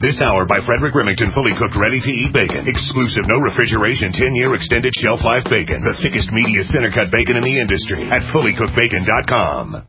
This hour by Frederick Remington, fully cooked, ready-to-eat bacon. Exclusive, no refrigeration, 10-year extended shelf life bacon. The thickest, meatiest center-cut bacon in the industry at fullycookedbacon.com.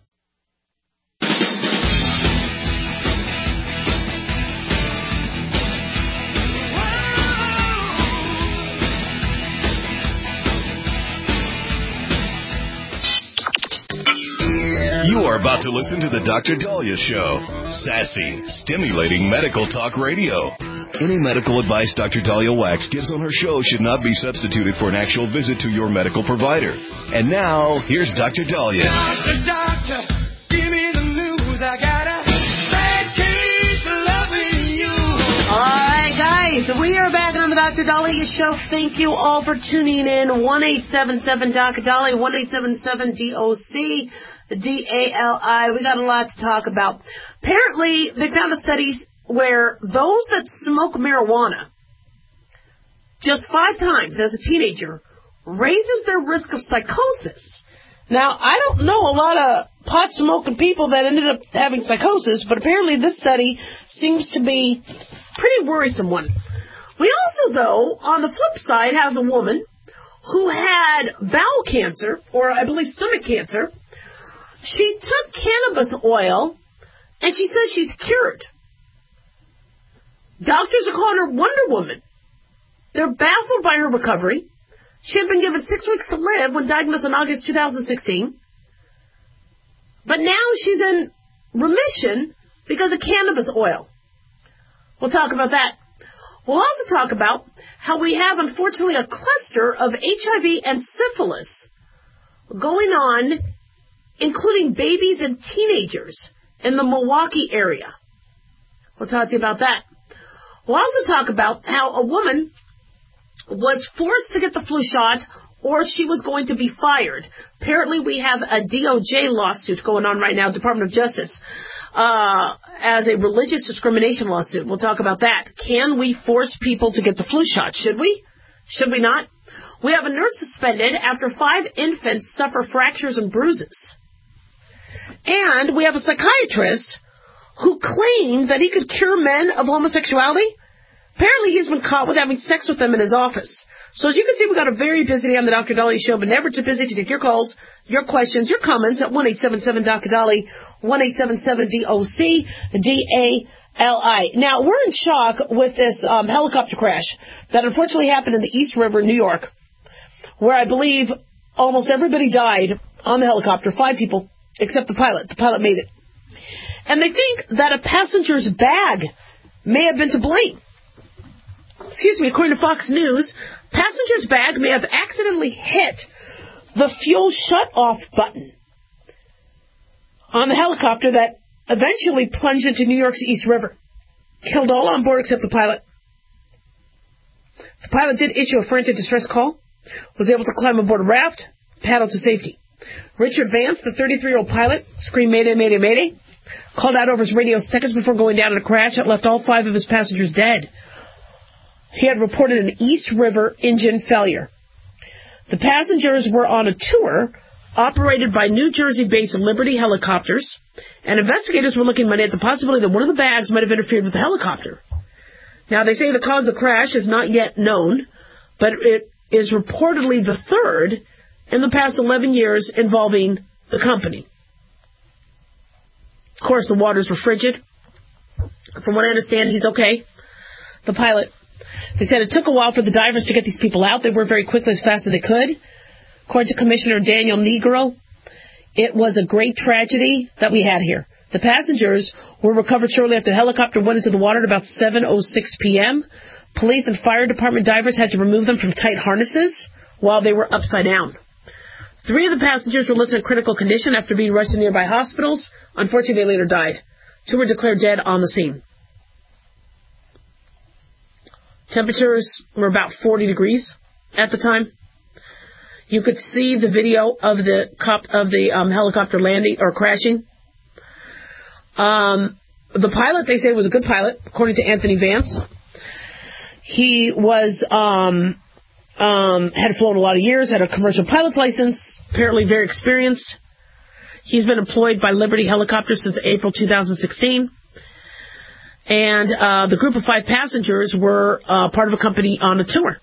You are about to listen to the Dr. Dahlia Show. Sassy, stimulating medical talk radio. Any medical advice Dr. Dahlia Wax gives on her show should not be substituted for an actual visit to your medical provider. And now, here's Dr. Dahlia. Doctor, give me the news. I got a bad case of loving you. All right, guys, we are back on the Dr. Dahlia Show. Thank you all for tuning in. 1-877-Dr. Dahlia, 1-877-DOC. The DALI. We got a lot to talk about. Apparently, they found a study where those that smoke marijuana just 5 times as a teenager raises their risk of psychosis. Now, I don't know a lot of pot-smoking people that ended up having psychosis, but apparently this study seems to be a pretty worrisome one. We also, though, on the flip side, have a woman who had bowel cancer, or I believe stomach cancer. She took cannabis oil, and she says she's cured. Doctors are calling her Wonder Woman. They're baffled by her recovery. She had been given 6 weeks to live when diagnosed in August 2016. But now she's in remission because of cannabis oil. We'll talk about that. We'll also talk about how we have, unfortunately, a cluster of HIV and syphilis going on, including babies and teenagers in the Milwaukee area. We'll talk to you about that. We'll also talk about how a woman was forced to get the flu shot or she was going to be fired. Apparently we have a DOJ lawsuit going on right now, Department of Justice, as a religious discrimination lawsuit. We'll talk about that. Can we force people to get the flu shot? Should we? Should we not? We have a nurse suspended after 5 infants suffer fractures and bruises. And we have a psychiatrist who claimed that he could cure men of homosexuality. Apparently he's been caught with having sex with them in his office. So as you can see, we've got a very busy day on the Dr. Dahlia Show, but never too busy to take your calls, your questions, your comments at 1-877-Dr. Dahlia, 1-877-DOC-DALI. Now, we're in shock with this helicopter crash that unfortunately happened in the East River, New York, where I believe almost everybody died on the helicopter, 5 people, except the pilot. The pilot made it. And they think that a passenger's bag may have been to blame. According to Fox News, passenger's bag may have accidentally hit the fuel shut-off button on the helicopter that eventually plunged into New York's East River. Killed all on board except the pilot. The pilot did issue a frantic distress call, was able to climb aboard a raft, paddle to safety. Richard Vance, the 33-year-old pilot, screamed "Mayday, Mayday, Mayday," called out over his radio seconds before going down in a crash that left all 5 of his passengers dead. He had reported an East River engine failure. The passengers were on a tour operated by New Jersey-based Liberty Helicopters, and investigators were looking Monday at the possibility that one of the bags might have interfered with the helicopter. Now, they say the cause of the crash is not yet known, but it is reportedly the 3rd in the past 11 years involving the company. Of course, the waters were frigid. From what I understand, he's okay. The pilot. They said it took a while for the divers to get these people out. They worked very quickly, as fast as they could. According to Commissioner Daniel Negro, it was a great tragedy that we had here. The passengers were recovered shortly after the helicopter went into the water at about 7:06 p.m. Police and fire department divers had to remove them from tight harnesses while they were upside down. 3 of the passengers were listed in critical condition after being rushed to nearby hospitals. Unfortunately, they later died. 2 were declared dead on the scene. Temperatures were about 40 degrees at the time. You could see the video of the helicopter landing or crashing. The pilot, they say, was a good pilot, according to Anthony Vance. He was had flown a lot of years, had a commercial pilot's license, apparently very experienced. He's been employed by Liberty Helicopters since April 2016. And the group of 5 passengers were part of a company on a tour.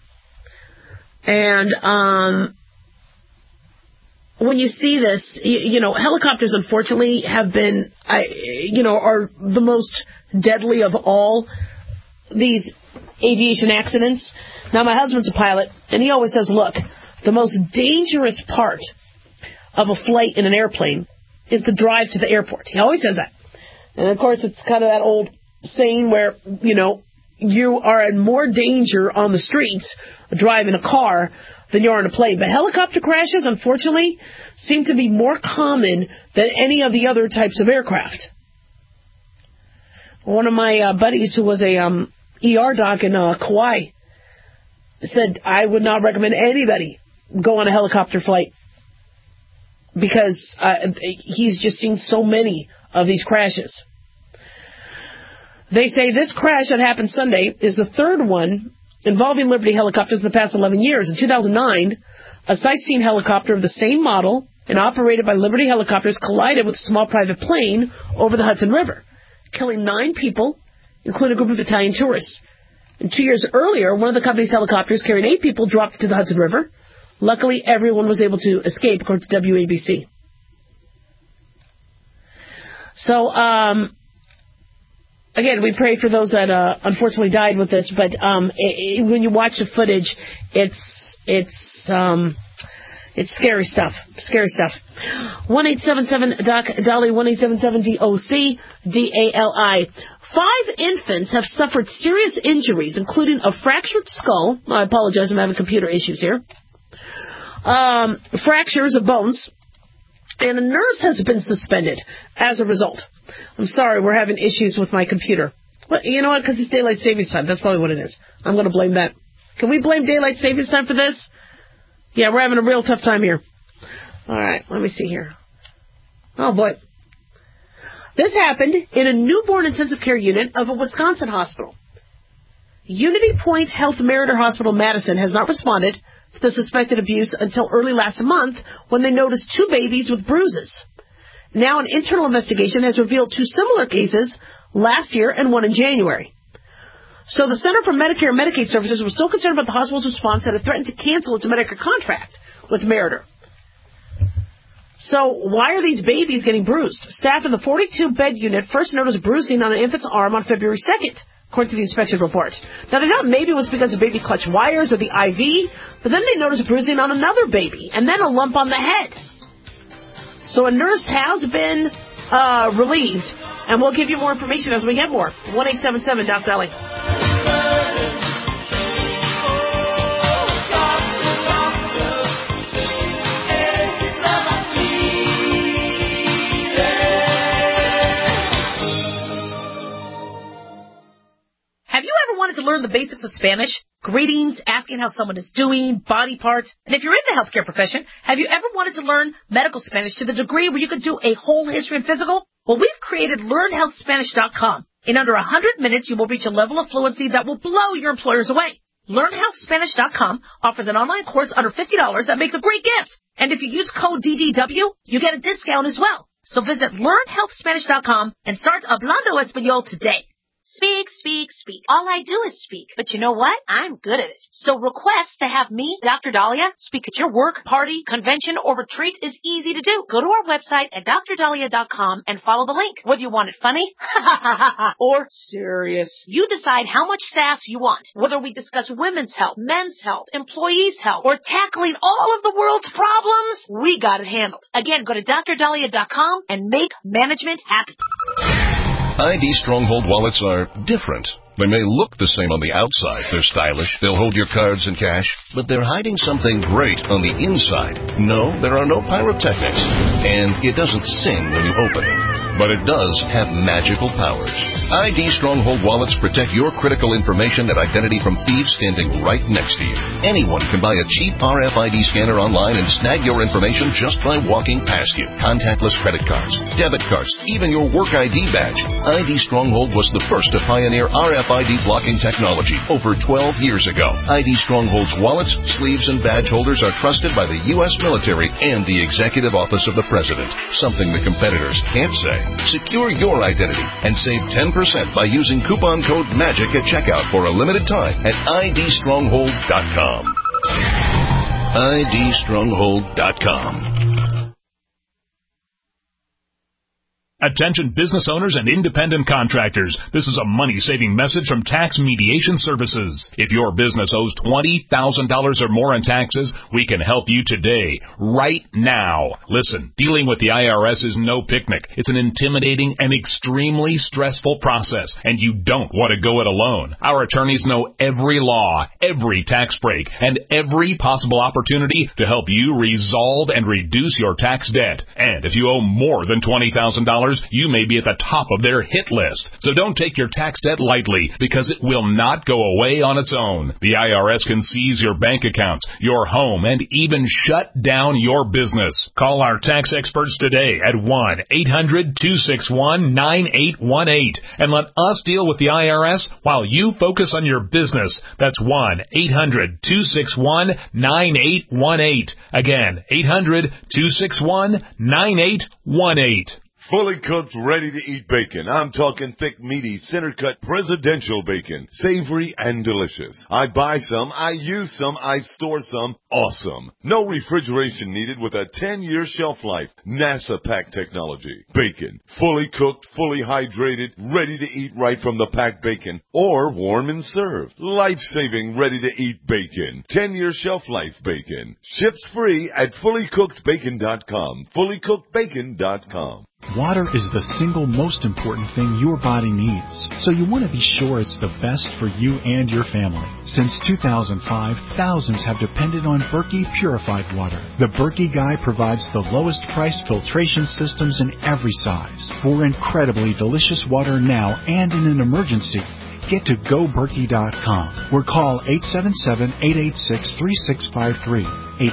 And when you see this, helicopters, unfortunately, have been, are the most deadly of all these aviation accidents. Now, my husband's a pilot, and he always says, look, the most dangerous part of a flight in an airplane is the drive to the airport. He always says that. And, of course, it's kind of that old saying where, you are in more danger on the streets driving a car than you are in a plane. But helicopter crashes, unfortunately, seem to be more common than any of the other types of aircraft. One of my buddies who was a ER doc in Kauai said, I would not recommend anybody go on a helicopter flight because he's just seen so many of these crashes. They say this crash that happened Sunday is the third one involving Liberty helicopters in the past 11 years. In 2009, a sightseeing helicopter of the same model and operated by Liberty Helicopters collided with a small private plane over the Hudson River, killing 9 people, including a group of Italian tourists. And 2 years earlier, one of the company's helicopters carrying 8 people dropped into the Hudson River. Luckily, everyone was able to escape, according to WABC. So, again, we pray for those that unfortunately died with this, but when you watch the footage, it's scary stuff. Scary stuff. 1-877-DOC-DALI, 1-877-DOC-DALI. 5 infants have suffered serious injuries, including a fractured skull. I apologize, I'm having computer issues here. Fractures of bones. And a nurse has been suspended as a result. I'm sorry, we're having issues with my computer. Well, you know what? Because it's daylight savings time. That's probably what it is. I'm going to blame that. Can we blame daylight savings time for this? Yeah, we're having a real tough time here. All right, let me see here. Oh, boy. This happened in a newborn intensive care unit of a Wisconsin hospital. Unity Point Health Meriter Hospital Madison has not responded to the suspected abuse until early last month when they noticed 2 babies with bruises. Now an internal investigation has revealed 2 similar cases last year and one in January. So the Center for Medicare and Medicaid Services was so concerned about the hospital's response that it threatened to cancel its Medicare contract with Meriter. So why are these babies getting bruised? Staff in the 42-bed unit first noticed bruising on an infant's arm on February 2nd. According to the inspection report. Now, they thought maybe it was because of baby clutch wires or the IV, but then they noticed bruising on another baby, and then a lump on the head. So a nurse has been relieved, and we'll give you more information as we get more. 1-877-DOC-DALI. Have you ever wanted to learn the basics of Spanish? Greetings, asking how someone is doing, body parts. And if you're in the healthcare profession, have you ever wanted to learn medical Spanish to the degree where you could do a whole history and physical? Well, we've created LearnHealthSpanish.com. In under 100 minutes, you will reach a level of fluency that will blow your employers away. LearnHealthSpanish.com offers an online course under $50 that makes a great gift. And if you use code DDW, you get a discount as well. So visit LearnHealthSpanish.com and start Hablando Español today. Speak, speak, speak. All I do is speak. But you know what? I'm good at it. So request to have me, Dr. Dahlia, speak at your work, party, convention, or retreat is easy to do. Go to our website at drdahlia.com and follow the link. Whether you want it funny or serious, you decide how much sass you want. Whether we discuss women's health, men's health, employees' health, or tackling all of the world's problems, we got it handled. Again, go to drdahlia.com and make management happy. ID Stronghold wallets are different. They may look the same on the outside. They're stylish. They'll hold your cards and cash. But they're hiding something great on the inside. No, there are no pyrotechnics. And it doesn't sing when you open it. But it does have magical powers. ID Stronghold wallets protect your critical information and identity from thieves standing right next to you. Anyone can buy a cheap RFID scanner online and snag your information just by walking past you. Contactless credit cards, debit cards, even your work ID badge. ID Stronghold was the first to pioneer RFID blocking technology over 12 years ago. ID Stronghold's wallets, sleeves, and badge holders are trusted by the U.S. military and the Executive Office of the President, something the competitors can't say. Secure your identity and save 10% by using coupon code MAGIC at checkout for a limited time at idstronghold.com. idstronghold.com. Attention business owners and independent contractors. This is a money-saving message from Tax Mediation Services. If your business owes $20,000 or more in taxes, we can help you today, right now. Listen, dealing with the IRS is no picnic. It's an intimidating and extremely stressful process, and you don't want to go it alone. Our attorneys know every law, every tax break, and every possible opportunity to help you resolve and reduce your tax debt. And if you owe more than $20,000, you may be at the top of their hit list. So don't take your tax debt lightly, because it will not go away on its own. The IRS can seize your bank accounts, your home, and even shut down your business. Call our tax experts today at 1-800-261-9818 and let us deal with the IRS while you focus on your business. That's 1-800-261-9818. Again, 800-261-9818. Fully cooked, ready-to-eat bacon. I'm talking thick, meaty, center-cut presidential bacon. Savory and delicious. I buy some, I use some, I store some. Awesome. No refrigeration needed with a 10-year shelf life. NASA pack technology. Bacon. Fully cooked, fully hydrated, ready to eat right from the packed bacon. Or warm and served. Life-saving, ready-to-eat bacon. 10-year shelf life bacon. Ships free at fullycookedbacon.com. fullycookedbacon.com. Water is the single most important thing your body needs, so you want to be sure it's the best for you and your family. Since 2005, thousands have depended on Berkey purified water. The Berkey Guy provides the lowest priced filtration systems in every size. For incredibly delicious water now and in an emergency, get to GoBerkey.com or call 877-886-3653.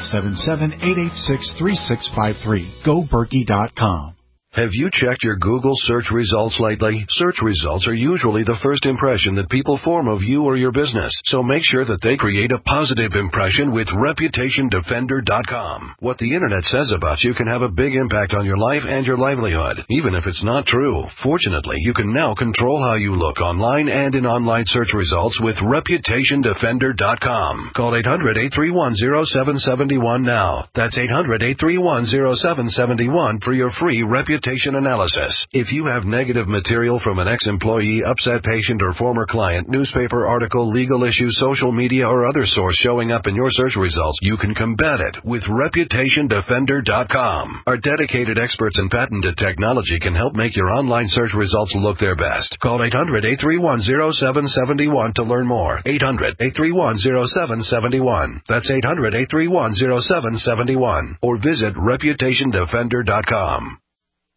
877-886-3653. GoBerkey.com. Have you checked your Google search results lately? Search results are usually the first impression that people form of you or your business, so make sure that they create a positive impression with ReputationDefender.com. What the Internet says about you can have a big impact on your life and your livelihood, even if it's not true. Fortunately, you can now control how you look online and in online search results with ReputationDefender.com. Call 800-831-0771 now. That's 800-831-0771 for your free reputation analysis. If you have negative material from an ex-employee, upset patient, or former client, newspaper article, legal issue, social media, or other source showing up in your search results, you can combat it with ReputationDefender.com. Our dedicated experts in patented technology can help make your online search results look their best. Call 800-831-0771 to learn more. 800-831-0771. That's 800-831-0771. Or visit ReputationDefender.com.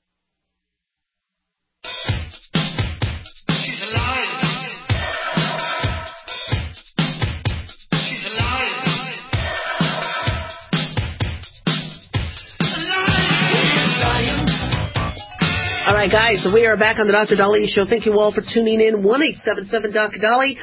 All right, guys, so we are back on the Dr. Daliah Show. Thank you all for tuning in. 1-877-Dr.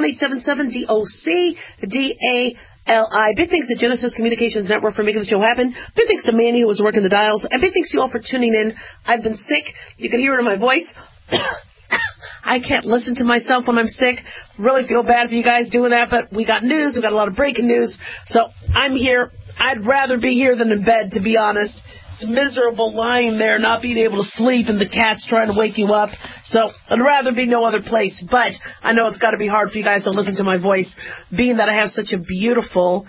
1-877-DOC-DALI. Big thanks to Genesis Communications Network for making the show happen. Big thanks to Manny, who was working the dials. And big thanks to you all for tuning in. I've been sick. You can hear it in my voice. I can't listen to myself when I'm sick. Really feel bad for you guys doing that, but we got news. We got a lot of breaking news. So I'm here. I'd rather be here than in bed, to be honest. It's miserable lying there, not being able to sleep, and the cat's trying to wake you up. So I'd rather be no other place. But I know it's got to be hard for you guys to listen to my voice, being that I have such a beautiful,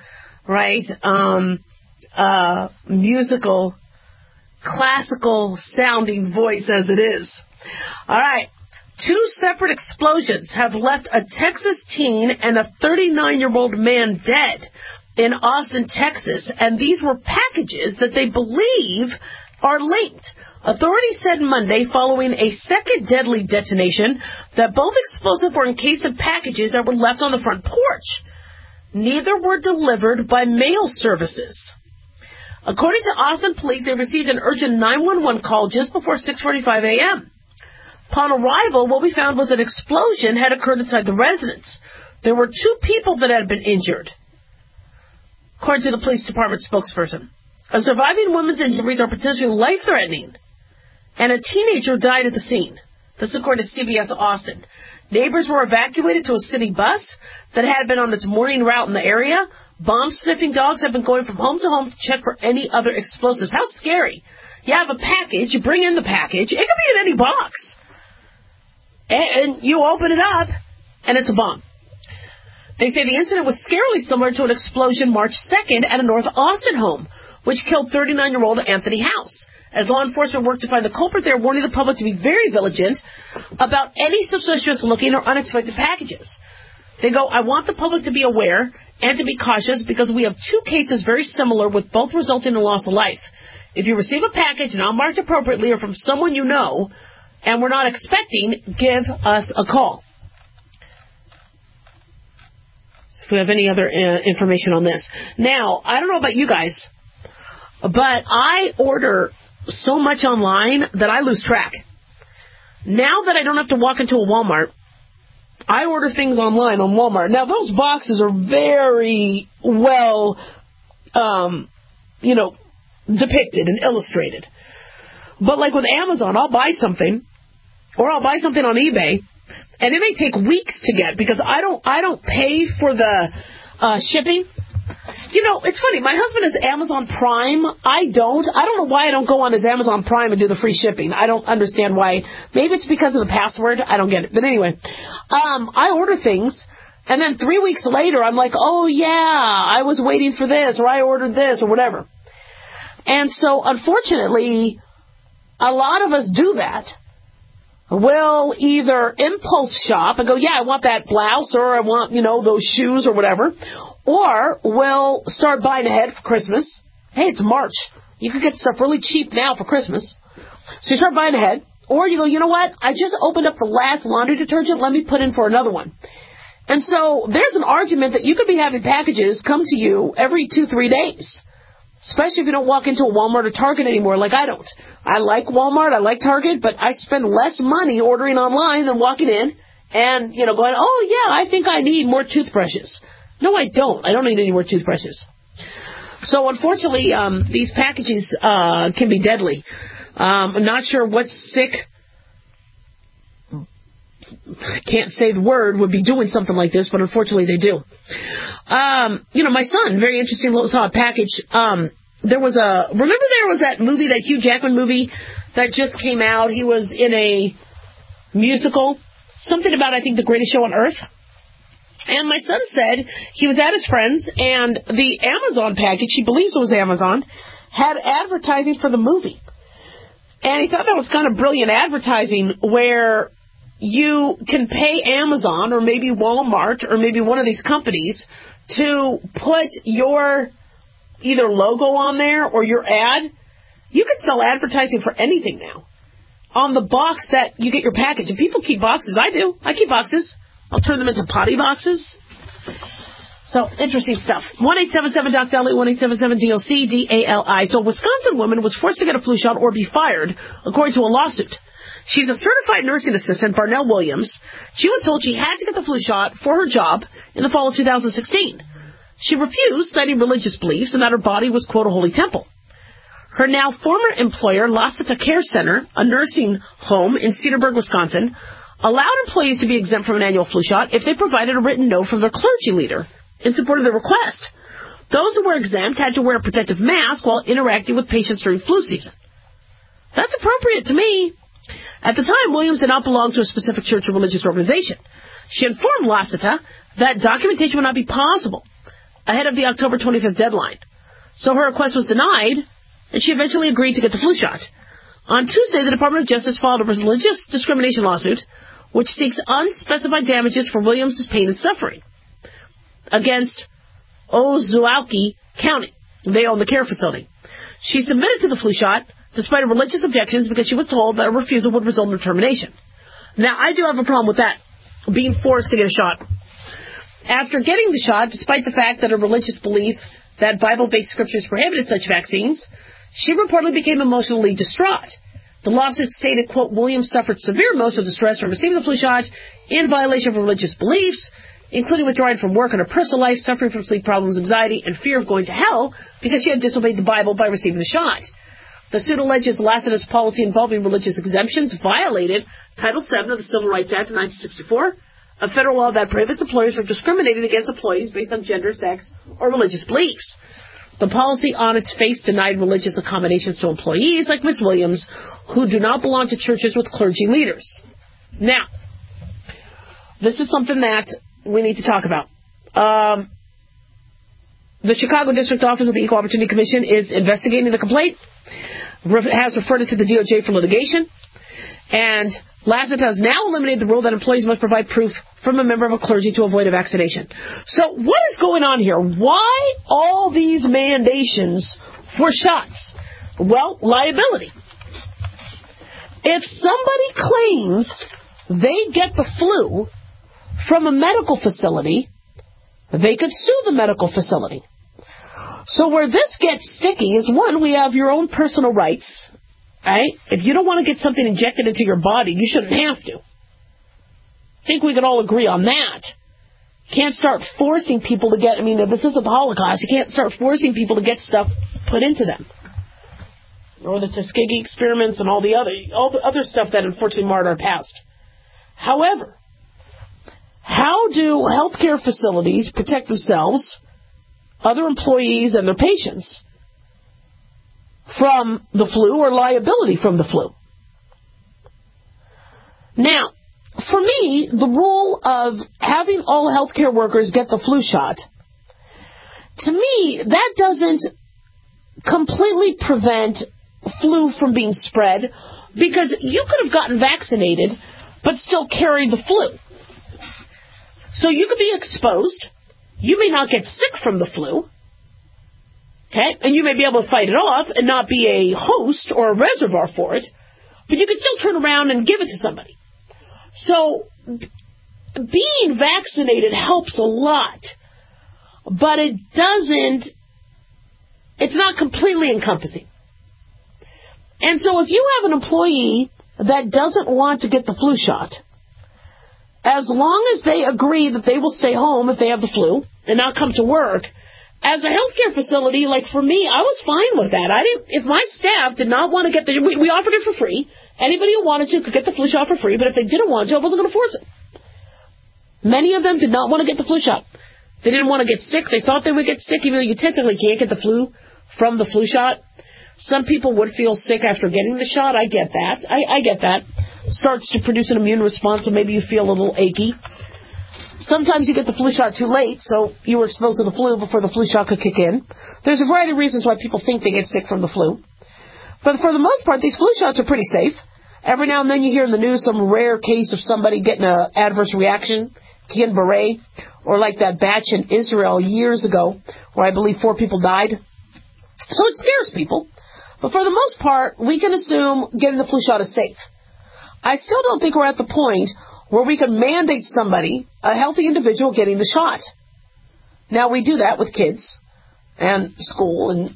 musical, classical-sounding voice as it is. All right. 2 separate explosions have left a Texas teen and a 39-year-old man dead in Austin, Texas, and these were packages that they believe are linked. Authorities said Monday, following a second deadly detonation, that both explosives were encased in packages that were left on the front porch. Neither were delivered by mail services. According to Austin police, they received an urgent 911 call just before 6:45 a.m. Upon arrival, what we found was an explosion had occurred inside the residence. There were 2 people that had been injured, according to the police department spokesperson. A surviving woman's injuries are potentially life-threatening, and a teenager died at the scene. This according to CBS Austin. Neighbors were evacuated to a city bus that had been on its morning route in the area. Bomb-sniffing dogs have been going from home to home to check for any other explosives. How scary. You have a package, you bring in the package, it could be in any box. And you open it up, and it's a bomb. They say the incident was scarily similar to an explosion March 2nd at a North Austin home, which killed 39-year-old Anthony House. As law enforcement worked to find the culprit, they're warning the public to be very vigilant about any suspicious-looking or unexpected packages. They go, I want the public to be aware and to be cautious because we have two cases very similar with both resulting in loss of life. If you receive a package not marked appropriately or from someone you know and we're not expecting, give us a call. So if we have any other information on this. Now, I don't know about you guys, but I order so much online that I lose track. Now that I don't have to walk into a Walmart, I order things online on Walmart. Now, those boxes are very well, depicted and illustrated. But like with Amazon, I'll buy something, or I'll buy something on eBay, and it may take weeks to get because I don't pay for the shipping. You know, it's funny. My husband has Amazon Prime. I don't know why I don't go on his Amazon Prime and do the free shipping. I don't understand why. Maybe it's because of the password. I don't get it. But anyway, I order things, and then 3 weeks later, I'm like, oh, yeah, I was waiting for this, or I ordered this, or whatever. And so, unfortunately, a lot of us do that. We'll either impulse shop and go, yeah, I want that blouse, or I want, those shoes or whatever. Or we'll start buying ahead for Christmas. Hey, it's March. You can get stuff really cheap now for Christmas. So you start buying ahead. Or you go, you know what? I just opened up the last laundry detergent. Let me put in for another one. And so there's an argument that you could be having packages come to you every 2-3 days. Especially if you don't walk into a Walmart or Target anymore like I don't. I like Walmart, I like Target, but I spend less money ordering online than walking in and, going, oh, yeah, I think I need more toothbrushes. No, I don't. I don't need any more toothbrushes. So, unfortunately, these packages can be deadly. I'm not sure what sick, I can't say the word, would be doing something like this, but unfortunately they do. My son, very interesting, saw a package. Remember there was that movie, that Hugh Jackman movie that just came out? He was in a musical, something about, I think, The Greatest Show on Earth. And my son said he was at his friend's, and the Amazon package, he believes it was Amazon, had advertising for the movie. And he thought that was kind of brilliant advertising, where you can pay Amazon or maybe Walmart or maybe one of these companies to put your either logo on there or your ad. You could sell advertising for anything now on the box that you get your package. If people keep boxes, I do. I keep boxes. I'll turn them into potty boxes. So, interesting stuff. 1-877-DOC-DALI, 1-877-DOC-DALI. So, a Wisconsin woman was forced to get a flu shot or be fired, according to a lawsuit. She's a certified nursing assistant, Barnell Williams. She was told she had to get the flu shot for her job in the fall of 2016. She refused, citing religious beliefs and that her body was, quote, a holy temple. Her now former employer, Laseta Care Center, a nursing home in Cedarburg, Wisconsin, allowed employees to be exempt from an annual flu shot if they provided a written note from their clergy leader in support of the request. Those who were exempt had to wear a protective mask while interacting with patients during flu season. That's appropriate to me. At the time, Williams did not belong to a specific church or religious organization. She informed Laseta that documentation would not be possible ahead of the October 25th deadline. So her request was denied, and she eventually agreed to get the flu shot. On Tuesday, the Department of Justice filed a religious discrimination lawsuit, which seeks unspecified damages for Williams' pain and suffering against Ozaukee County. They own the care facility. She submitted to the flu shot despite religious objections because she was told that a refusal would result in termination. Now, I do have a problem with that, being forced to get a shot. After getting the shot, despite the fact that a religious belief that Bible-based scriptures prohibited such vaccines, she reportedly became emotionally distraught. The lawsuit stated, quote, Williams suffered severe emotional distress from receiving the flu shot in violation of religious beliefs, including withdrawing from work and her personal life, suffering from sleep problems, anxiety, and fear of going to hell because she had disobeyed the Bible by receiving the shot. The suit alleges Lassiter's policy involving religious exemptions violated Title VII of the Civil Rights Act of 1964, a federal law that prohibits employers from discriminating against employees based on gender, sex, or religious beliefs. The policy on its face denied religious accommodations to employees like Ms. Williams, who do not belong to churches with clergy leaders. Now, this is something that we need to talk about. The Chicago District Office of the Equal Opportunity Commission is investigating the complaint, has referred it to the DOJ for litigation, and Lassiter has now eliminated the rule that employees must provide proof from a member of a clergy to avoid a vaccination. So what is going on here? Why all these mandations for shots? Well, liability. If somebody claims they get the flu from a medical facility, they could sue the medical facility. So where this gets sticky is, one, we have your own personal rights, right? If you don't want to get something injected into your body, you shouldn't have to. I think we can all agree on that. Can't start forcing people to get, this isn't the Holocaust. You can't start forcing people to get stuff put into them. Or the Tuskegee experiments and all the other stuff that unfortunately marred our past. However, how do healthcare facilities protect themselves, other employees, and their patients from the flu or liability from the flu? Now, for me, the rule of having all healthcare workers get the flu shot, to me, that doesn't completely prevent flu from being spread, because you could have gotten vaccinated but still carry the flu. So you could be exposed. You may not get sick from the flu. Okay? And you may be able to fight it off and not be a host or a reservoir for it, but you could still turn around and give it to somebody. So being vaccinated helps a lot, but it's not completely encompassing. And so if you have an employee that doesn't want to get the flu shot, as long as they agree that they will stay home if they have the flu and not come to work, as a healthcare facility, like for me, I was fine with that. If my staff did not want to get we offered it for free. Anybody who wanted to could get the flu shot for free, but if they didn't want to, I wasn't going to force it. Many of them did not want to get the flu shot. They didn't want to get sick. They thought they would get sick, even though you technically can't get the flu from the flu shot. Some people would feel sick after getting the shot. I get that. I get that. Starts to produce an immune response, so maybe you feel a little achy. Sometimes you get the flu shot too late, so you were exposed to the flu before the flu shot could kick in. There's a variety of reasons why people think they get sick from the flu. But for the most part, these flu shots are pretty safe. Every now and then you hear in the news some rare case of somebody getting an adverse reaction, Guillain-Barré, or like that batch in Israel years ago, where I believe 4 people died. So it scares people. But for the most part, we can assume getting the flu shot is safe. I still don't think we're at the point where we can mandate somebody, a healthy individual, getting the shot. Now, we do that with kids and school and,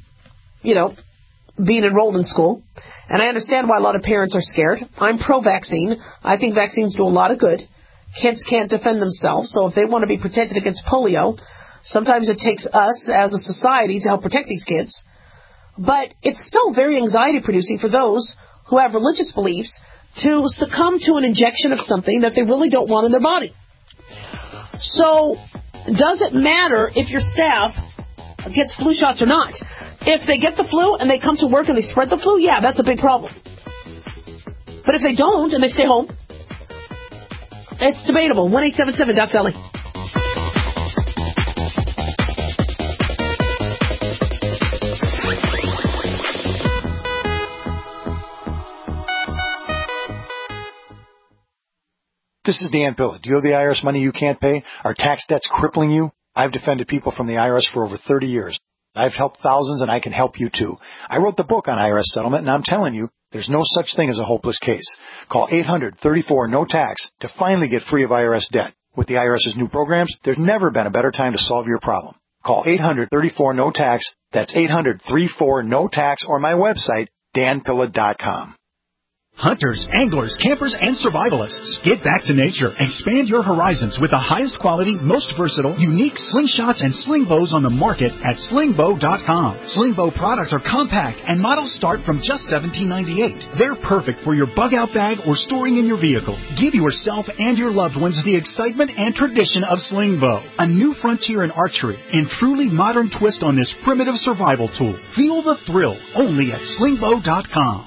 being enrolled in school. And I understand why a lot of parents are scared. I'm pro-vaccine. I think vaccines do a lot of good. Kids can't defend themselves, so if they want to be protected against polio, sometimes it takes us as a society to help protect these kids. But it's still very anxiety-producing for those who have religious beliefs to succumb to an injection of something that they really don't want in their body. So, does it matter if your staff gets flu shots or not? If they get the flu and they come to work and they spread the flu, yeah, that's a big problem. But if they don't and they stay home, it's debatable. 1-877-DOC-DOLLY. This is Dan Pilla. Do you owe the IRS money you can't pay? Are tax debts crippling you? I've defended people from the IRS for over 30 years. I've helped thousands, and I can help you too. I wrote the book on IRS settlement, and I'm telling you, there's no such thing as a hopeless case. Call 800-34-NO-TAX to finally get free of IRS debt. With the IRS's new programs, there's never been a better time to solve your problem. Call 800-34-NO-TAX. That's 800-34-NO-TAX, or my website, danpilla.com. Hunters, anglers, campers, and survivalists. Get back to nature. Expand your horizons with the highest quality, most versatile, unique slingshots and sling bows on the market at slingbow.com. Slingbow products are compact and models start from just $17.98. They're perfect for your bug-out bag or storing in your vehicle. Give yourself and your loved ones the excitement and tradition of Slingbow, a new frontier in archery and truly modern twist on this primitive survival tool. Feel the thrill only at slingbow.com.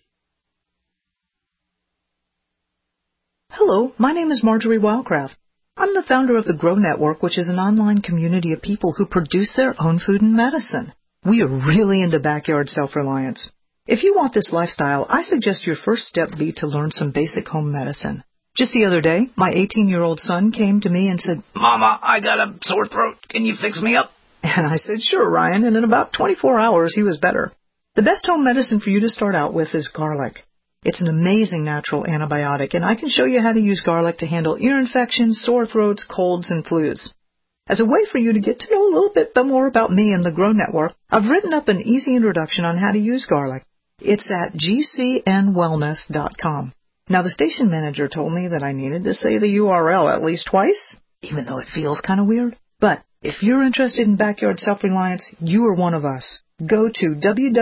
Hello, my name is Marjorie Wildcraft. I'm the founder of the Grow Network, which is an online community of people who produce their own food and medicine. We are really into backyard self-reliance. If you want this lifestyle, I suggest your first step be to learn some basic home medicine. Just the other day, my 18-year-old son came to me and said, "Mama, I got a sore throat. Can you fix me up?" And I said, "Sure, Ryan," and in about 24 hours, he was better. The best home medicine for you to start out with is garlic. It's an amazing natural antibiotic, and I can show you how to use garlic to handle ear infections, sore throats, colds, and flus. As a way for you to get to know a little bit more about me and the Grow Network, I've written up an easy introduction on how to use garlic. It's at gcnwellness.com. Now, the station manager told me that I needed to say the URL at least twice, even though it feels kind of weird. But if you're interested in backyard self-reliance, you are one of us. Go to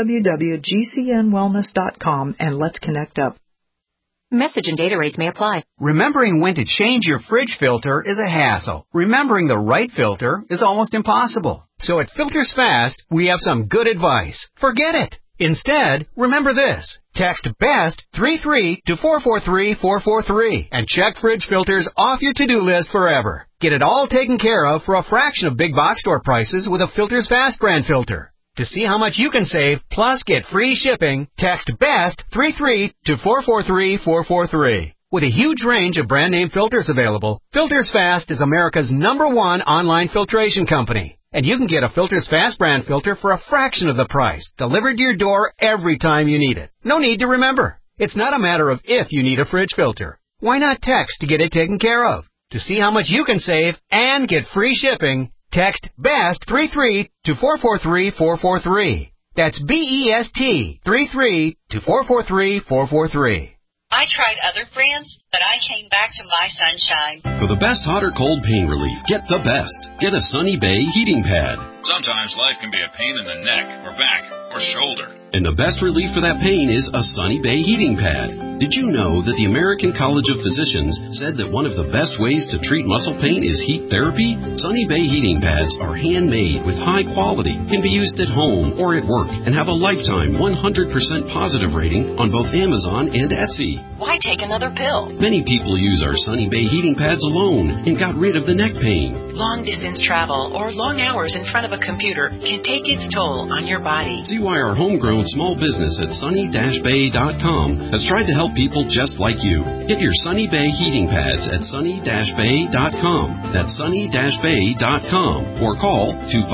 www.gcnwellness.com and let's connect up. Message and data rates may apply. Remembering when to change your fridge filter is a hassle. Remembering the right filter is almost impossible. So at Filters Fast, we have some good advice. Forget it. Instead, remember this. Text BEST 33 to 443-443 and check fridge filters off your to-do list forever. Get it all taken care of for a fraction of big box store prices with a Filters Fast brand filter. To see how much you can save, plus get free shipping, text BEST 33 to 443-443. With a huge range of brand name filters available, Filters Fast is America's #1 online filtration company. And you can get a Filters Fast brand filter for a fraction of the price, delivered to your door every time you need it. No need to remember. It's not a matter of if you need a fridge filter. Why not text to get it taken care of? To see how much you can save and get free shipping, text BEST 33 to 443-443. That's BEST 33 to 443-443. I tried other brands, but I came back to My Sunshine. For the best hot or cold pain relief, get the best. Get a Sunny Bay heating pad. Sometimes life can be a pain in the neck or back or shoulder. And the best relief for that pain is a Sunny Bay heating pad. Did you know that the American College of Physicians said that one of the best ways to treat muscle pain is heat therapy? Sunny Bay heating pads are handmade with high quality, can be used at home or at work, and have a lifetime 100% positive rating on both Amazon and Etsy. Why take another pill? Many people use our Sunny Bay heating pads alone and got rid of the neck pain. Long-distance travel or long hours in front of a computer can take its toll on your body. See why our homegrown small business at sunny-bay.com has tried to help people just like you. Get your Sunny Bay heating pads at sunny-bay.com. That's sunny-bay.com or call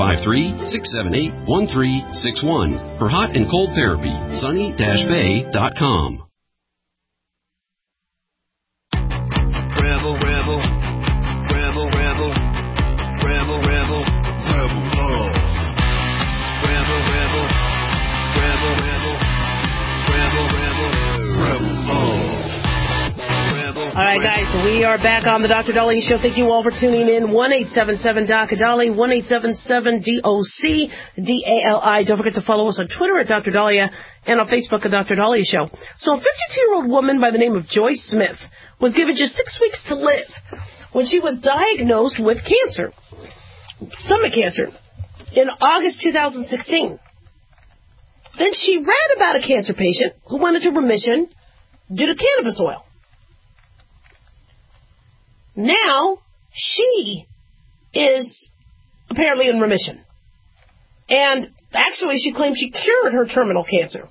253-678-1361 for hot and cold therapy. sunny-bay.com. Rebel, rebel, rebel, rebel, rebel, rebel, rebel love. Rebel, rebel, rebel, rebel, rebel, rebel, rebel love. All right, guys, we are back on the Dr. Daliah Show. Thank you all for tuning in. 1-877-DOC-DALI, 1-877-DOC-DALI. Don't forget to follow us on Twitter at Dr. Daliah and on Facebook at Dr. Daliah Show. So a 52-year-old woman by the name of Joyce Smith was given just 6 weeks to live when she was diagnosed with cancer, stomach cancer, in August 2016. Then she read about a cancer patient who went into remission due to cannabis oil. Now, she is apparently in remission. And actually, she claims she cured her terminal cancer.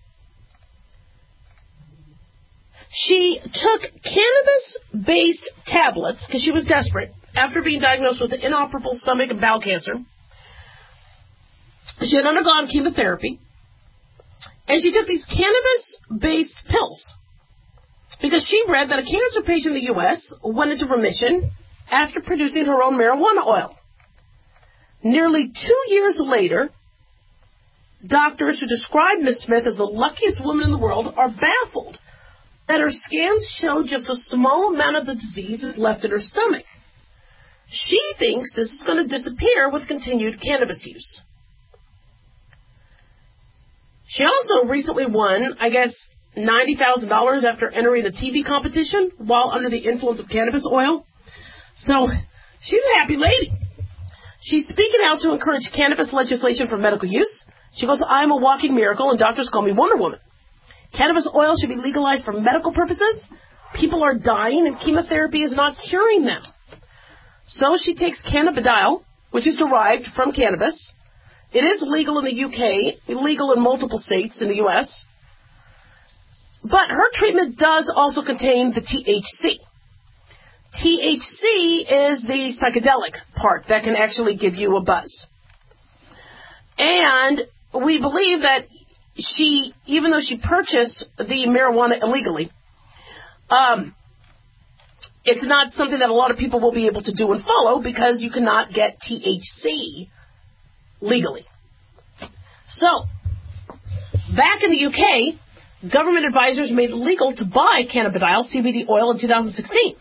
She took cannabis-based tablets because she was desperate after being diagnosed with inoperable stomach and bowel cancer. She had undergone chemotherapy. And she took these cannabis-based pills because she read that a cancer patient in the U.S. went into remission after producing her own marijuana oil. Nearly 2 years later, doctors who describe Ms. Smith as the luckiest woman in the world are baffled that her scans show just a small amount of the disease is left in her stomach. She thinks this is going to disappear with continued cannabis use. She also recently won, I guess, $90,000 after entering a TV competition while under the influence of cannabis oil. So, she's a happy lady. She's speaking out to encourage cannabis legislation for medical use. She goes, I'm a walking miracle and doctors call me Wonder Woman. Cannabis oil should be legalized for medical purposes. People are dying and chemotherapy is not curing them. So she takes cannabidiol, which is derived from cannabis. It is legal in the UK, illegal in multiple states in the US. But her treatment does also contain the THC. THC is the psychedelic part that can actually give you a buzz. And we believe that she, even though she purchased the marijuana illegally, it's not something that a lot of people will be able to do and follow because you cannot get THC legally. So, back in the UK, government advisors made it legal to buy cannabidiol, CBD oil, in 2016.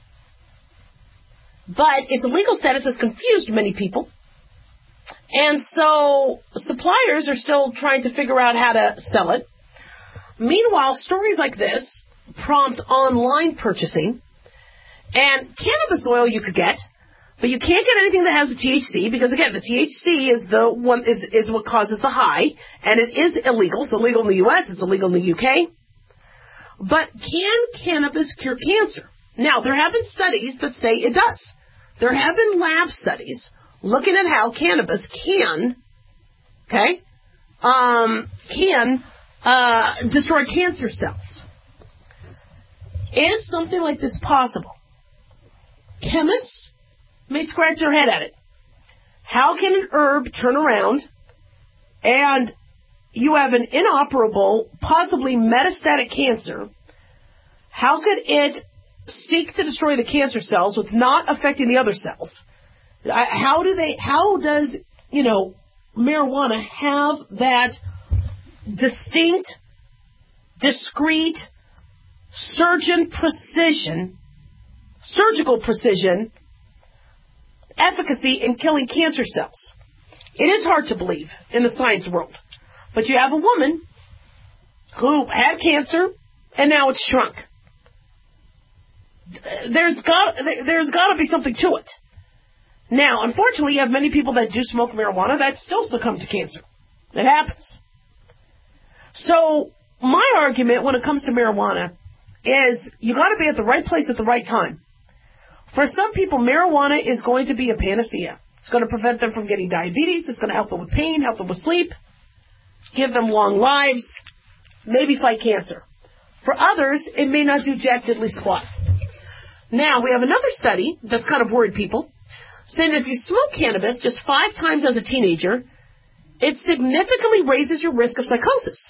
But its legal status has confused many people. And so suppliers are still trying to figure out how to sell it. Meanwhile, stories like this prompt online purchasing. And cannabis oil you could get, but you can't get anything that has the THC because, again, the THC is the one is what causes the high, and it is illegal. It's illegal in the U.S. It's illegal in the UK. But can cannabis cure cancer? Now, there have been studies that say it does. There have been lab studies looking at how cannabis can destroy cancer cells. Is something like this possible? Chemists may scratch their head at it. How can an herb turn around and you have an inoperable, possibly metastatic cancer? How could it seek to destroy the cancer cells with not affecting the other cells? How does marijuana have that distinct, discrete, surgical precision efficacy in killing cancer cells? It is hard to believe in the science world. But you have a woman who had cancer and now it's shrunk. There's got to be something to it. Now, unfortunately, you have many people that do smoke marijuana that still succumb to cancer. It happens. So, my argument when it comes to marijuana is you got to be at the right place at the right time. For some people, marijuana is going to be a panacea. It's going to prevent them from getting diabetes. It's going to help them with pain, help them with sleep, give them long lives, maybe fight cancer. For others, it may not do jack diddly squat. Now, we have another study that's kind of worried people, saying that if you smoke cannabis just 5 times as a teenager, it significantly raises your risk of psychosis.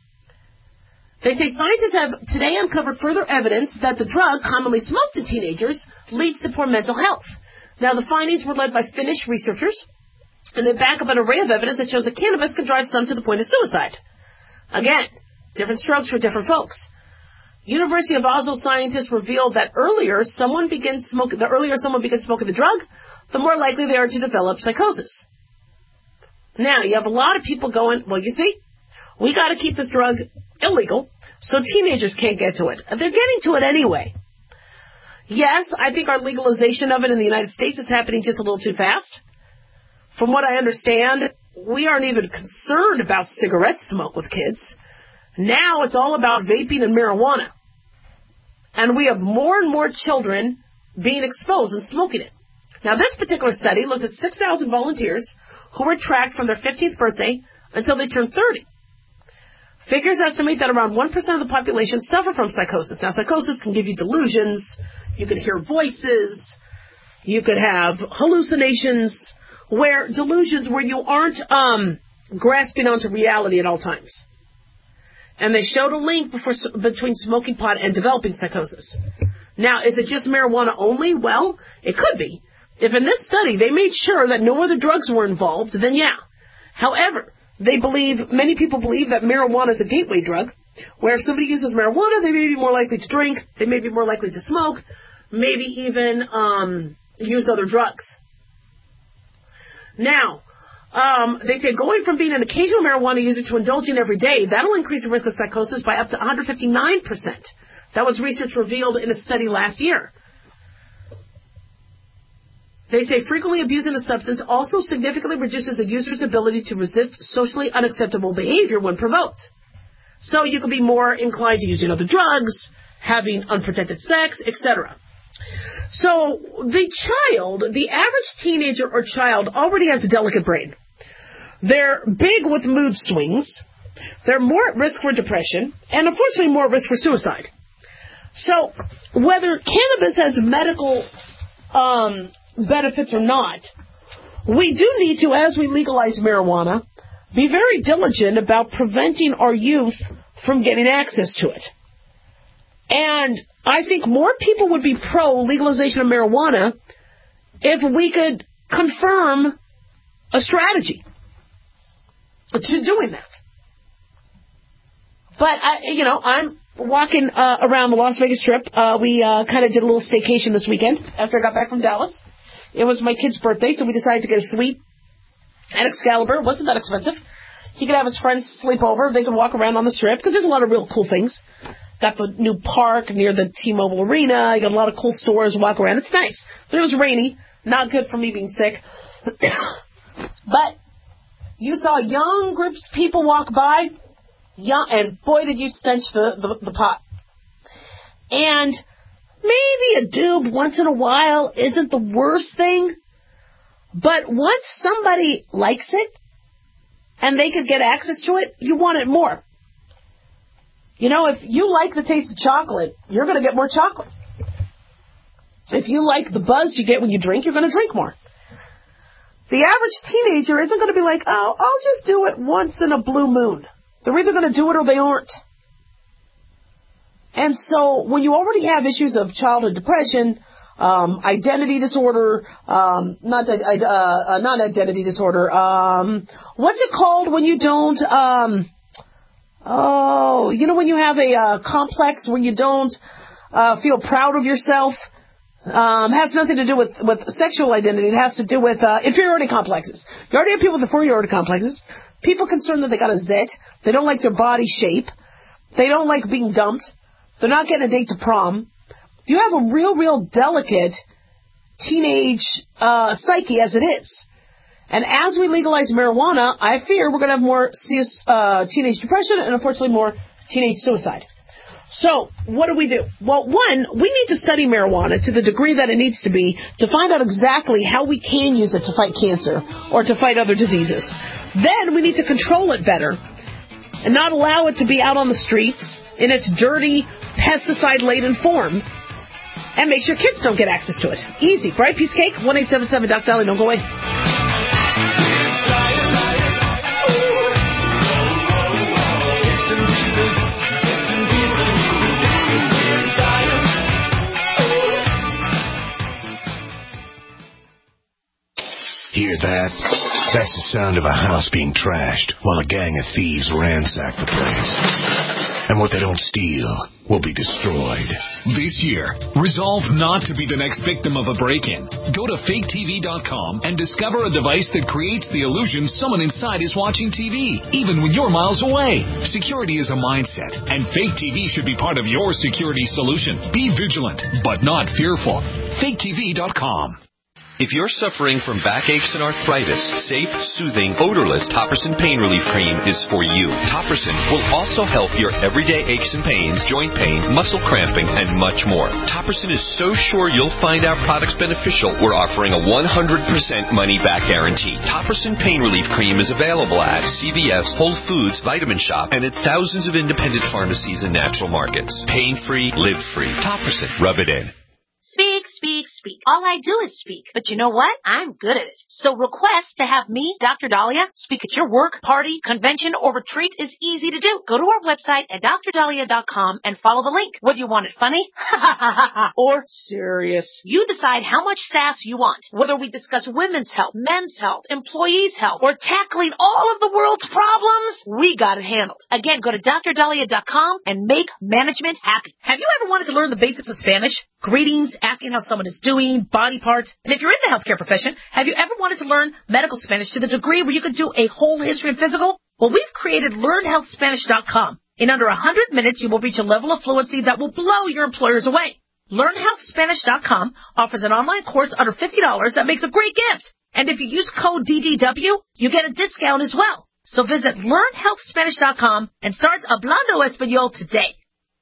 They say scientists have today uncovered further evidence that the drug, commonly smoked in teenagers, leads to poor mental health. Now, the findings were led by Finnish researchers, and they back up an array of evidence that shows that cannabis can drive some to the point of suicide. Again, different strokes for different folks. University of Oslo scientists revealed that the earlier someone begins smoking the drug, the more likely they are to develop psychosis. Now, you have a lot of people going, well, you see, we got to keep this drug illegal so teenagers can't get to it. They're getting to it anyway. Yes, I think our legalization of it in the United States is happening just a little too fast. From what I understand, we aren't even concerned about cigarette smoke with kids. Now it's all about vaping and marijuana. And we have more and more children being exposed and smoking it. Now, this particular study looked at 6,000 volunteers who were tracked from their 15th birthday until they turned 30. Figures estimate that around 1% of the population suffer from psychosis. Now, psychosis can give you delusions. You could hear voices. You could have hallucinations, delusions where you aren't grasping onto reality at all times. And they showed a link between smoking pot and developing psychosis. Now, is it just marijuana only? Well, it could be. If in this study they made sure that no other drugs were involved, then yeah. However, many people believe that marijuana is a gateway drug, where if somebody uses marijuana, they may be more likely to drink, they may be more likely to smoke, maybe even use other drugs. Now, they say going from being an occasional marijuana user to indulging every day, that'll increase the risk of psychosis by up to 159%. That was research revealed in a study last year. They say frequently abusing the substance also significantly reduces a user's ability to resist socially unacceptable behavior when provoked. So you can be more inclined to using other drugs, having unprotected sex, etc. So the average teenager or child already has a delicate brain. They're big with mood swings. They're more at risk for depression, and unfortunately more at risk for suicide. So whether cannabis has medical benefits or not, we do need to, as we legalize marijuana, be very diligent about preventing our youth from getting access to it. And I think more people would be pro-legalization of marijuana if we could confirm a strategy to doing that. But, I'm walking around the Las Vegas Strip. We kind of did a little staycation this weekend after I got back from Dallas. It was my kid's birthday, so we decided to get a suite at Excalibur. It wasn't that expensive. He could have his friends sleep over. They could walk around on the Strip, because there's a lot of real cool things. Got the new park near the T-Mobile Arena. You got a lot of cool stores, walk around. It's nice. But it was rainy. Not good for me being sick. But you saw young groups of people walk by, and boy, did you stench the pot. And maybe a doob once in a while isn't the worst thing, but once somebody likes it and they could get access to it, you want it more. If you like the taste of chocolate, you're going to get more chocolate. If you like the buzz you get when you drink, you're going to drink more. The average teenager isn't going to be like, oh, I'll just do it once in a blue moon. They're either going to do it or they aren't. And so when you already have issues of childhood depression, identity disorder, not identity disorder, what's it called when you don't, when you have a complex, when you don't feel proud of yourself, has nothing to do with sexual identity. It has to do with inferiority complexes. You already have people with inferiority complexes, people concerned that they got a zit, they don't like their body shape, they don't like being dumped, they're not getting a date to prom. You have a real delicate teenage psyche as it is. And as we legalize marijuana, I fear we're going to have more teenage depression and, unfortunately, more teenage suicide. So what do? Well, one, we need to study marijuana to the degree that it needs to be to find out exactly how we can use it to fight cancer or to fight other diseases. Then we need to control it better and not allow it to be out on the streets in its dirty, pesticide-laden form, and make sure kids don't get access to it. Easy, right? Piece of cake? 1-877 Doc Dolly. Don't go away. Hear that? That's the sound of a house being trashed while a gang of thieves ransack the place. And what they don't steal will be destroyed. This year, resolve not to be the next victim of a break-in. Go to faketv.com and discover a device that creates the illusion someone inside is watching TV, even when you're miles away. Security is a mindset, and Fake TV should be part of your security solution. Be vigilant, but not fearful. faketv.com. If you're suffering from backaches and arthritis, safe, soothing, odorless Topperson Pain Relief Cream is for you. Topperson will also help your everyday aches and pains, joint pain, muscle cramping, and much more. Topperson is so sure you'll find our products beneficial, we're offering a 100% money-back guarantee. Topperson Pain Relief Cream is available at CVS, Whole Foods, Vitamin Shop, and at thousands of independent pharmacies and natural markets. Pain-free, live free. Topperson. Rub it in. Speak, speak, speak. speak. All I do is speak. But you know what? I'm good at it. So request to have me, Dr. Dahlia, speak at your work, party, convention, or retreat is easy to do. Go to our website at drdahlia.com and follow the link. Whether you want it funny or serious, you decide how much sass you want. Whether we discuss women's health, men's health, employees' health, or tackling all of the world's problems, we got it handled. Again, go to drdahlia.com and make management happy. Have you ever wanted to learn the basics of Spanish? Greetings, asking how someone is doing, body parts. And if you're in the healthcare profession, have you ever wanted to learn medical Spanish to the degree where you could do a whole history and physical? Well, we've created LearnHealthSpanish.com. In under 100 minutes, you will reach a level of fluency that will blow your employers away. LearnHealthSpanish.com offers an online course under $50 that makes a great gift. And if you use code DDW, you get a discount as well. So visit LearnHealthSpanish.com and start Hablando Español today.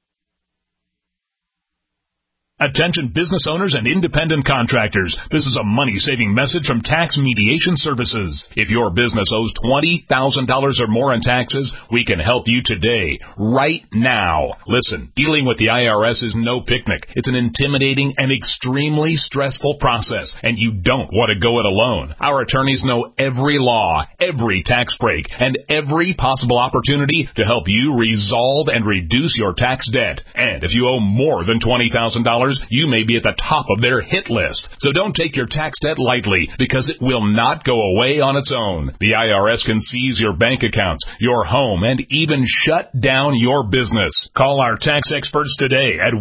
Attention business owners and independent contractors. This is a money-saving message from Tax Mediation Services. If your business owes $20,000 or more in taxes, we can help you today, right now. Listen, dealing with the IRS is no picnic. It's an intimidating and extremely stressful process, and you don't want to go it alone. Our attorneys know every law, every tax break, and every possible opportunity to help you resolve and reduce your tax debt. And if you owe more than $20,000, you may be at the top of their hit list. So don't take your tax debt lightly, because it will not go away on its own. The IRS can seize your bank accounts, your home, and even shut down your business. Call our tax experts today at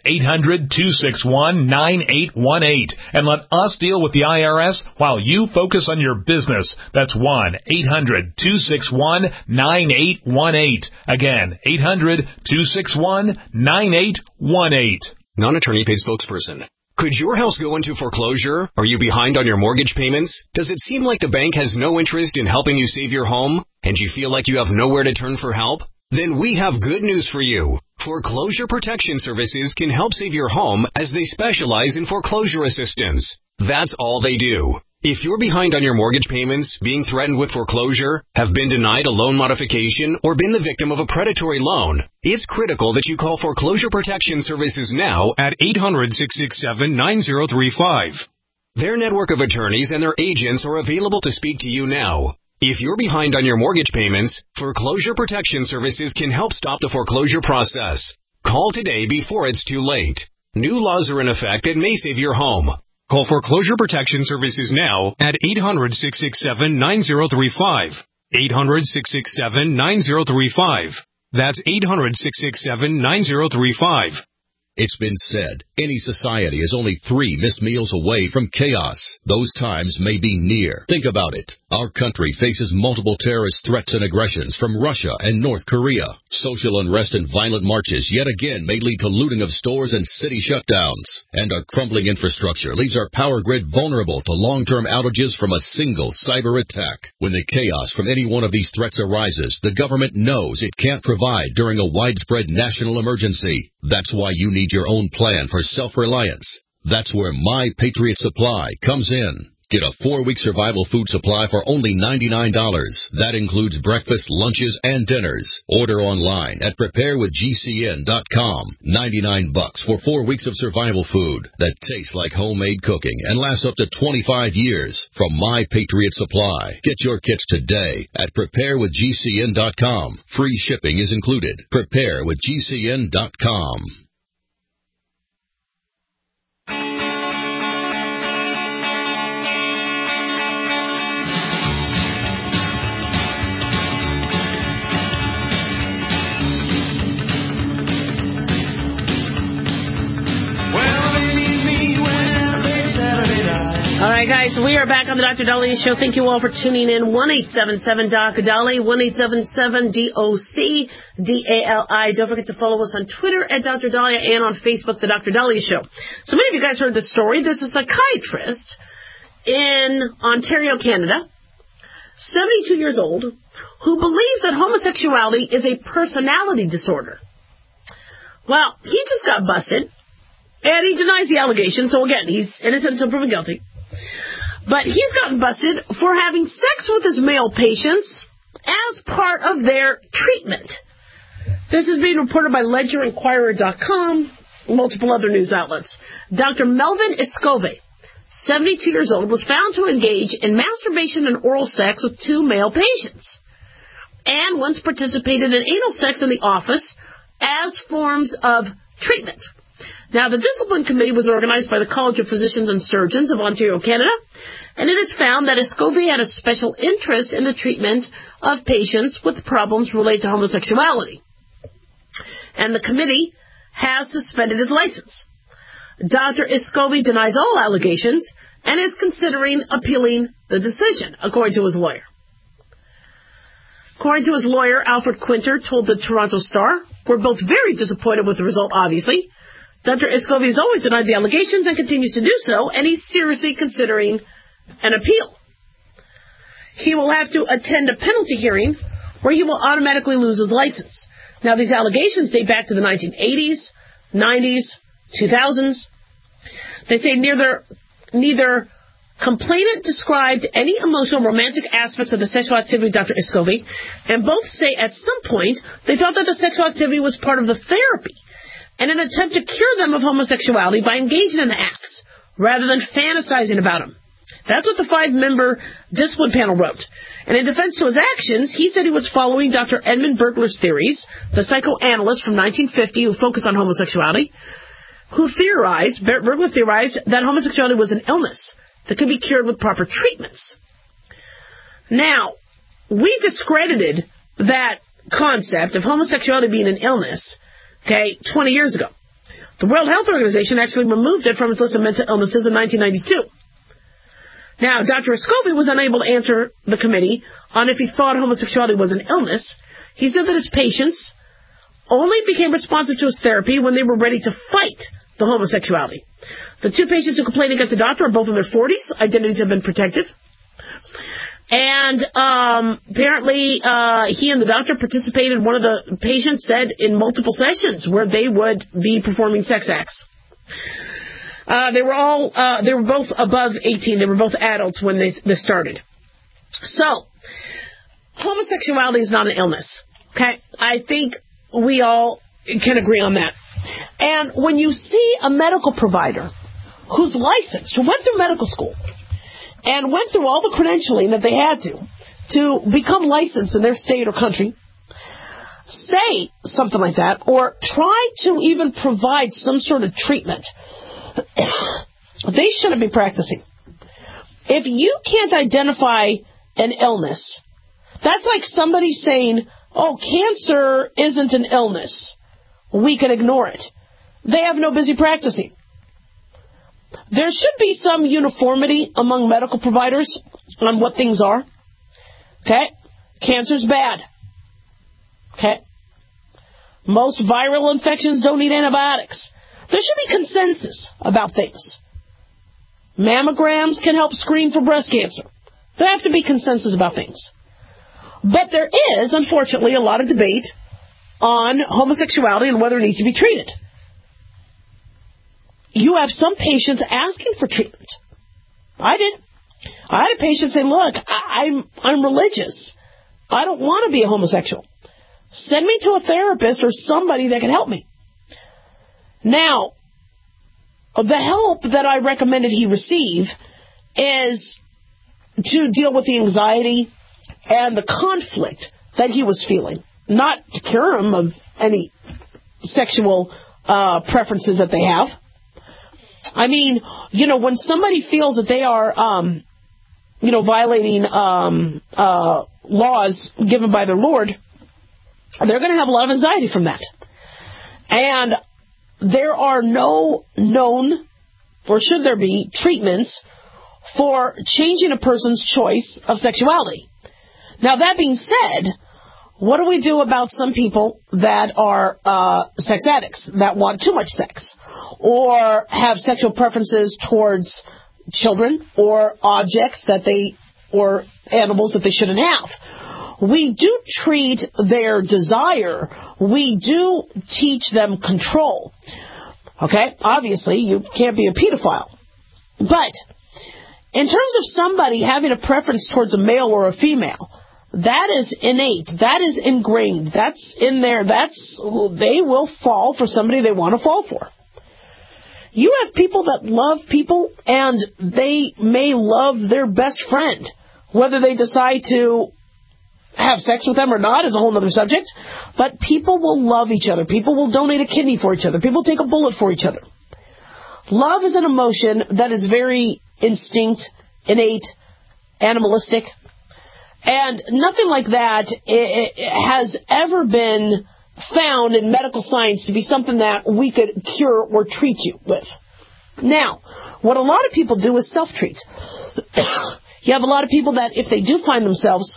1-800-261-9818 and let us deal with the IRS while you focus on your business. That's 1-800-261-9818. Again, 800-261-9818. Non-attorney paid spokesperson. Could your house go into foreclosure? Are you behind on your mortgage payments? Does it seem like the bank has no interest in helping you save your home? And you feel like you have nowhere to turn for help? Then we have good news for you. Foreclosure Protection Services can help save your home, as they specialize in foreclosure assistance. That's all they do. If you're behind on your mortgage payments, being threatened with foreclosure, have been denied a loan modification, or been the victim of a predatory loan, it's critical that you call Foreclosure Protection Services now at 800-667-9035. Their network of attorneys and their agents are available to speak to you now. If you're behind on your mortgage payments, Foreclosure Protection Services can help stop the foreclosure process. Call today before it's too late. New laws are in effect that may save your home. Call Foreclosure Protection Services now at 800-667-9035. 800-667-9035. That's 800-667-9035. It's been said, any society is only 3 missed meals away from chaos. Those times may be near. Think about it. Our country faces multiple terrorist threats and aggressions from Russia and North Korea. Social unrest and violent marches yet again may lead to looting of stores and city shutdowns. And our crumbling infrastructure leaves our power grid vulnerable to long-term outages from a single cyber attack. When the chaos from any one of these threats arises, the government knows it can't provide during a widespread national emergency. That's why you need your own plan for self-reliance. That's where My Patriot Supply comes in. Get a 4-week survival food supply for only $99. That includes breakfast, lunches, and dinners. Order online at preparewithgcn.com. $99 for 4 weeks of survival food that tastes like homemade cooking and lasts up to 25 years from My Patriot Supply. Get your kits today at preparewithgcn.com. Free shipping is included. Preparewithgcn.com. All right, guys, we are back on the Dr. Dahlia Show. Thank you all for tuning in. 1-877-DOC-DALI, 1-877-DOC-DALI. Don't forget to follow us on Twitter at Dr. Dahlia and on Facebook, The Dr. Dahlia Show. So many of you guys heard the story. There's a psychiatrist in Ontario, Canada, 72 years old, who believes that homosexuality is a personality disorder. Well, he just got busted, and he denies the allegation. So again, he's innocent until proven guilty. But he's gotten busted for having sex with his male patients as part of their treatment. This is being reported by LedgerInquirer.com. multiple other news outlets. Dr. Melvin Escove, 72 years old, was found to engage in masturbation and oral sex with 2 male patients, and once participated in anal sex in the office as forms of treatment. Now, the discipline committee was organized by the College of Physicians and Surgeons of Ontario, Canada, and it is found that Escove had a special interest in the treatment of patients with problems related to homosexuality. And the committee has suspended his license. Dr. Escove denies all allegations and is considering appealing the decision, according to his lawyer. According to his lawyer, Alfred Quinter told the Toronto Star, "We're both very disappointed with the result, obviously. Dr. Escove has always denied the allegations and continues to do so, and he's seriously considering an appeal. He will have to attend a penalty hearing where he will automatically lose his license." Now, these allegations date back to the 1980s, 90s, 2000s. They say neither complainant described any emotional romantic aspects of the sexual activity of Dr. Escove, and both say at some point they felt that the sexual activity was part of the therapy and an attempt to cure them of homosexuality by engaging in the acts rather than fantasizing about them. That's what the 5-member discipline panel wrote. And in defense to his actions, he said he was following Dr. Edmund Bergler's theories, the psychoanalyst from 1950 who focused on homosexuality, Bergler theorized that homosexuality was an illness that could be cured with proper treatments. Now, we discredited that concept of homosexuality being an illness, 20 years ago. The World Health Organization actually removed it from its list of mental illnesses in 1992. Now, Dr. Escove was unable to answer the committee on if he thought homosexuality was an illness. He said that his patients only became responsive to his therapy when they were ready to fight the homosexuality. The 2 patients who complained against the doctor are both in their 40s. Identities have been protected. And apparently he and the doctor participated, one of the patients said, in multiple sessions where they would be performing sex acts. They were both above 18. They were both adults when this started. So, homosexuality is not an illness. Okay? I think we all can agree on that. And when you see a medical provider who's licensed, who went through medical school, and went through all the credentialing that they had to become licensed in their state or country, say something like that, or try to even provide some sort of treatment, they shouldn't be practicing. If you can't identify an illness, that's like somebody saying, "Oh, cancer isn't an illness. We can ignore it." They have no business practicing. There should be some uniformity among medical providers on what things are. Okay? Cancer's bad. Okay? Most viral infections don't need antibiotics. There should be consensus about things. Mammograms can help screen for breast cancer. There have to be consensus about things. But there is, unfortunately, a lot of debate on homosexuality and whether it needs to be treated. You have some patients asking for treatment. I did. I had a patient say, "Look, I'm religious. I don't want to be a homosexual. Send me to a therapist or somebody that can help me." Now, the help that I recommended he receive is to deal with the anxiety and the conflict that he was feeling, not to cure him of any sexual preferences that they have. I mean, when somebody feels that they are, violating laws given by their Lord, they're going to have a lot of anxiety from that. And there are no known, or should there be, treatments for changing a person's choice of sexuality. Now, that being said, what do we do about some people that are sex addicts, that want too much sex, or have sexual preferences towards children or objects or animals that they shouldn't have? We do treat their desire. We do teach them control. Okay? Obviously, you can't be a pedophile. But in terms of somebody having a preference towards a male or a female, that is innate. That is ingrained. That's in there. They will fall for somebody they want to fall for. You have people that love people, and they may love their best friend. Whether they decide to have sex with them or not is a whole other subject. But people will love each other. People will donate a kidney for each other. People take a bullet for each other. Love is an emotion that is very instinct, innate, animalistic. And nothing like that has ever been found in medical science to be something that we could cure or treat you with. Now, what a lot of people do is self-treat. You have a lot of people that if they do find themselves,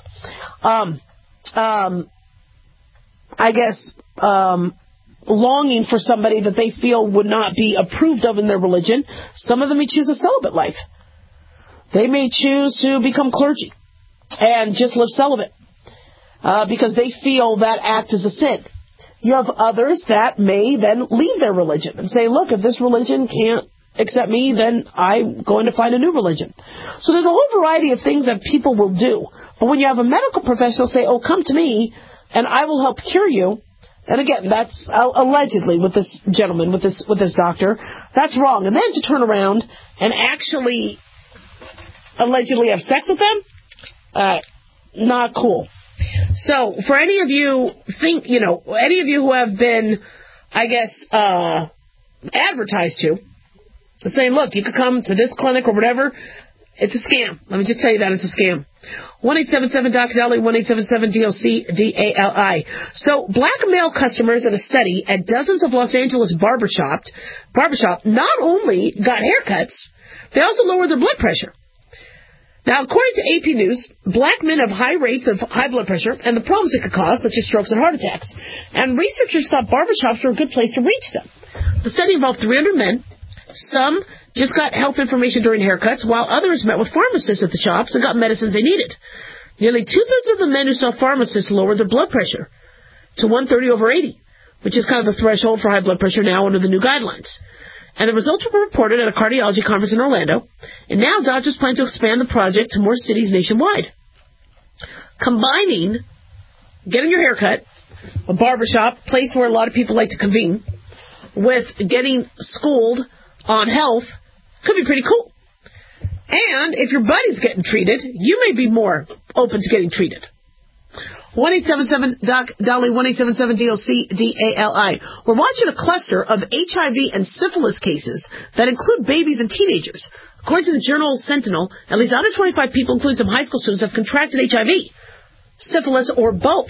longing for somebody that they feel would not be approved of in their religion, some of them may choose a celibate life. They may choose to become clergy and just live celibate because they feel that act is a sin. You have others that may then leave their religion and say, look, if this religion can't accept me, then I'm going to find a new religion. So there's a whole variety of things that people will do. But when you have a medical professional say, oh, come to me and I will help cure you, and again, that's allegedly with this gentleman, with this doctor, that's wrong. And then to turn around and actually allegedly have sex with them, not cool. So for any of you any of you who have been, advertised to, saying, look, you could come to this clinic or whatever, it's a scam. Let me just tell you that it's a scam. 1-877-DOC-DALI, 1-877-DOC-DALI. So black male customers in a study at dozens of Los Angeles barbershop not only got haircuts, they also lowered their blood pressure. Now, according to AP News, black men have high rates of high blood pressure and the problems it could cause, such as strokes and heart attacks. And researchers thought barbershops were a good place to reach them. The study involved 300 men. Some just got health information during haircuts, while others met with pharmacists at the shops and got medicines they needed. Nearly 2/3 of the men who saw pharmacists lowered their blood pressure to 130/80, which is kind of the threshold for high blood pressure now under the new guidelines. And the results were reported at a cardiology conference in Orlando, and now doctors plan to expand the project to more cities nationwide. Combining getting your haircut, a barbershop, place where a lot of people like to convene, with getting schooled on health could be pretty cool. And if your buddy's getting treated, you may be more open to getting treated. 1-877-DOC-DALI, 1-877-DOC-DALI. We're watching a cluster of HIV and syphilis cases that include babies and teenagers. According to the journal Sentinel, at least 125 people, including some high school students, have contracted HIV, syphilis, or both.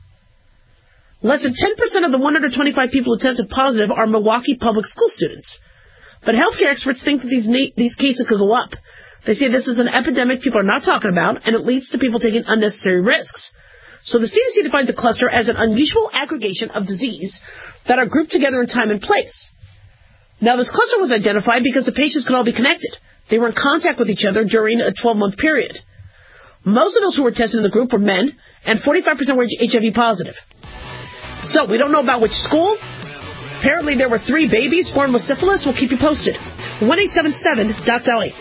Less than 10% of the 125 people who tested positive are Milwaukee public school students. But healthcare experts think that these cases could go up. They say this is an epidemic people are not talking about, and it leads to people taking unnecessary risks. So the CDC defines a cluster as an unusual aggregation of disease that are grouped together in time and place. Now, this cluster was identified because the patients could all be connected. They were in contact with each other during a 12-month period. Most of those who were tested in the group were men, and 45% were HIV positive. So, we don't know about which school. Apparently, there were 3 babies born with syphilis. We'll keep you posted. 1-877-DOC-DALI.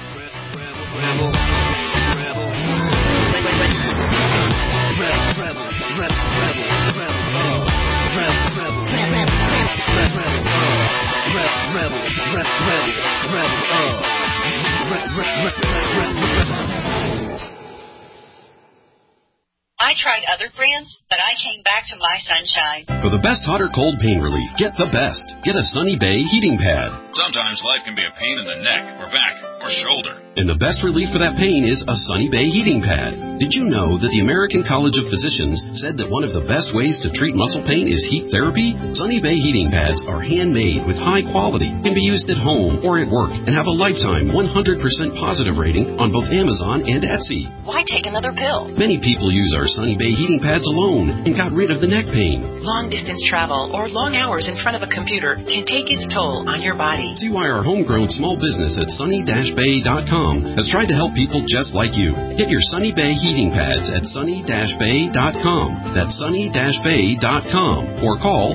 I tried other brands, but I came back to My Sunshine. For the best hot or cold pain relief, get the best. Get a Sunny Bay heating pad. Sometimes life can be a pain in the neck or back or shoulder. And the best relief for that pain is a Sunny Bay heating pad. Did you know that the American College of Physicians said that one of the best ways to treat muscle pain is heat therapy? Sunny Bay heating pads are handmade with high quality, can be used at home or at work, and have a lifetime 100% positive rating on both Amazon and Etsy. Why take another pill? Many people use our Sunny Bay heating pads alone and got rid of the neck pain. Long distance travel or long hours in front of a computer can take its toll on your body. See why our homegrown small business at sunny-bay.com has tried to help people just like you. Get your Sunny Bay heating pads at sunny-bay.com. That's sunny-bay.com. Or call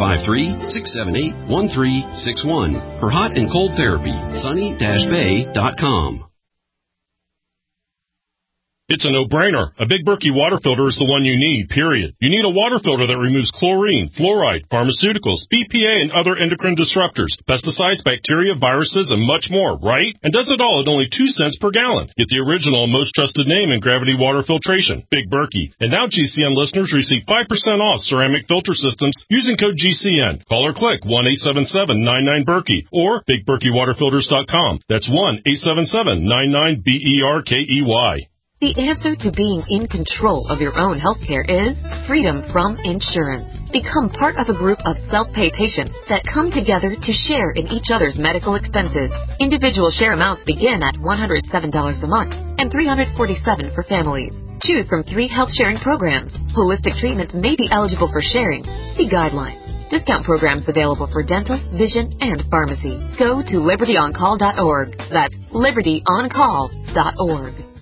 253-678-1361 for hot and cold therapy. sunny-bay.com. It's a no-brainer. A Big Berkey water filter is the one you need, period. You need a water filter that removes chlorine, fluoride, pharmaceuticals, BPA, and other endocrine disruptors, pesticides, bacteria, viruses, and much more, right? And does it all at only 2 cents per gallon. Get the original and most trusted name in gravity water filtration, Big Berkey. And now GCN listeners receive 5% off ceramic filter systems using code GCN. Call or click 1-877-99-BERKEY or BigBerkeyWaterFilters.com. That's 1-877-99-BERKEY. The answer to being in control of your own healthcare is freedom from insurance. Become part of a group of self-pay patients that come together to share in each other's medical expenses. Individual share amounts begin at $107 a month and $347 for families. Choose from 3 health sharing programs. Holistic treatments may be eligible for sharing. See guidelines. Discount programs available for dental, vision, and pharmacy. Go to libertyoncall.org. That's libertyoncall.org.